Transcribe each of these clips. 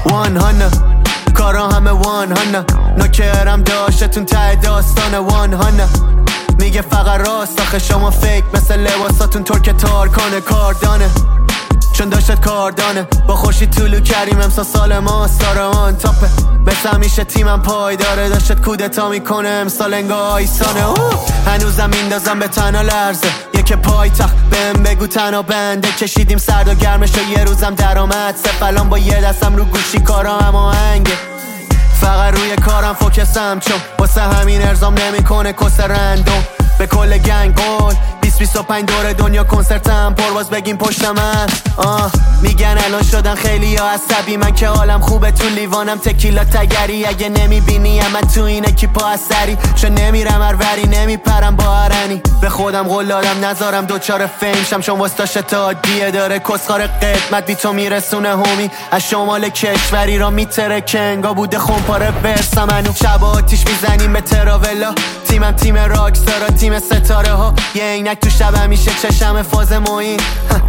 وان هانا کارا همه وان هانا نوکرم داشتتون ته داستان وان هانا میگه فقط راست آخه شما فیک مثل لباساتون ترک تارکانه کاردانه چون داشتت کاردانه با خوشی طولو کریم امسا سال ماست داره آن تاپه مثل همیشه تیمم پای داره داشتت کودتا میکنه امسال انگاه آیسانه هنوزم میندازم به تنها لرزه یکی پای تخت بهم بگو تنها بنده کشیدیم سرد و گرمش و یه روزم درآمد سفلان با یه دستم رو گوشی کارا هم آهنگه فقط روی کارم فوکسم چون واسه همین ارزام نمیکنه کس رندوم به کل گنگ قول 20-25 دور دنیا کنسرتم پرواز بگیم پشت من میگن الان شدن خیلی یا عصبی من که حالم خوبه تو لیوانم تکیلا تگری اگه نمیبینی من تو این اکیپا اثری چون نمیرم اروری نمیپرم با هرنی به خودم قول دادم نذارم دوچار فیم شم چون وستاش تا دیه داره کسخار قدمت بی تو میرسونه هومی از شمال کشوری را میتره کنگا بوده خونپاره برسم هنو شب آتیش میزنیم به تراولا تیمم تیم راکستارا تیم ستاره ها یه عینک تو شب همیشه چشم فاز موین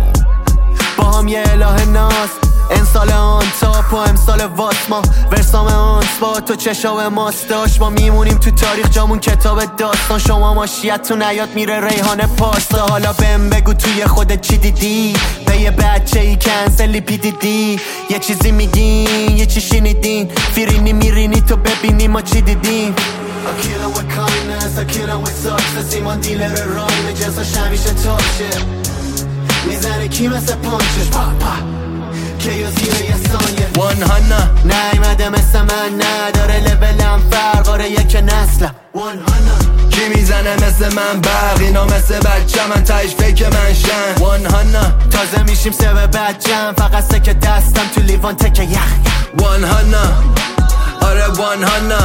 با هم یه اله ناس انسال آن تاپ و امسال واسما ورسام آن سپات و چشاو ماستاش ما میمونیم تو تاریخ جامون کتاب داستان شما ماشیت تو نیاد میره ریحانه پاستا حالا بهم بگو توی خودت چی دیدی به یه بچه ای کنسلی پی دیدی یه چیزی میگین یه چی شنیدین فیرینی میرینی تو ببینی ما چی دیدیم I kill it with kindness, I kill it with success ایمان دیلر رایم جنساش همیشه تاشه میزنه کی مثل پانچش پا پا که یا زیره یه ثانیه وان هانا نیمده مثل من نداره لولم فرقاره یک نسلم وان هانا کی میزنه مثل من برق اینا مثل بچه من تایش فیک من شن وان هانا تازه میشیم سه به بچم فقط سکه دستم تو لیوان تکه یخ وان هانا آره وان هانا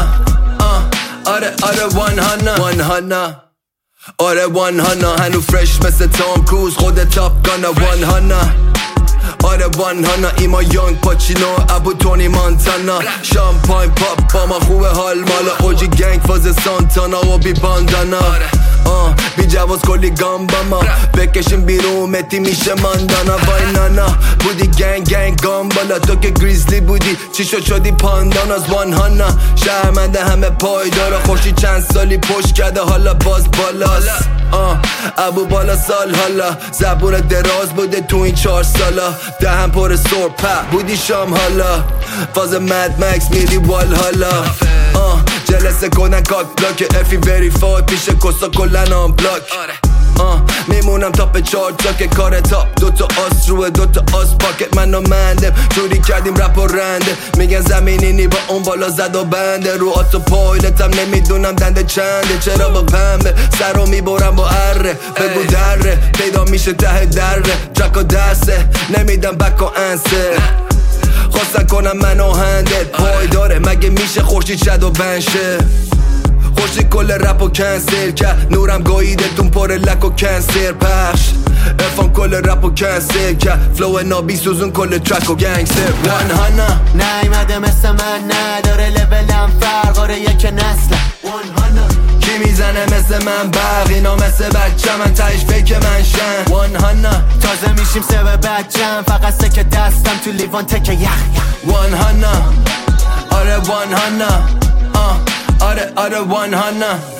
آره وان هانا آره وان هانا هنو فرش مثل تام کروز خود تاپ گانا وان هانا آره وان هانا ایما یانگ پاچینو ابو تونی مانتانا شامپاین پاپ با ما خوبه حال مالا اوجی گنگ فاز سانتانا و بی باندانا بی جواز کلی گام با ما بکشیم بیرون متی میشه ماندانا وای نانا بودی گنگ گام بالا تو که گریزلی بودی چی شدی پانداناز وان هانا شرمنده همه پایدارا خوشی چند سالی پشت کرده حالا باز بالاست ابو بالا سال حالا زبور دراز بوده تو این 4 سالا دهم پر سرپا بودی شام حالا فاز مد مکس میری وال حالا جلسه کنن کاک بلاک افی وریفای پیش کسا کلن آن بلاک میمونم تاپ 4 تا که کار تاپ دوتا آس روه دوتا آس پاکت من و مندم جوری کردیم رپ و رنده میگن زمینینی با اون بالا زد و بنده رو آتو پایلتم نمیدونم دنده چنده چرا با پنبه سر رو میبرم با اره بگو دره پیدا میشه ته دره جک و دسته نمیدم بک و انسه خواستن کنم من و هندت پای داره مگه میشه خورشید شد و بنشه خوشی کل رپ و کنسل کرد نورم گاییدتون پر لک و کنسر پخش افان کل رپ و کنسل کرد فلو نابی سوزون کل ترک و گنگستر وان هانا نیمده مثل من نداره لولم فرقاره یک نسلم وان هانا کی میزنه مثل من برق اینا مثل بچه من تایش فیک من شن وان هانا تازه میشیم سه به بچم فقط سکه دستم تو لیوان تکه یخ وان هانا آره وان هانا آره وان هانا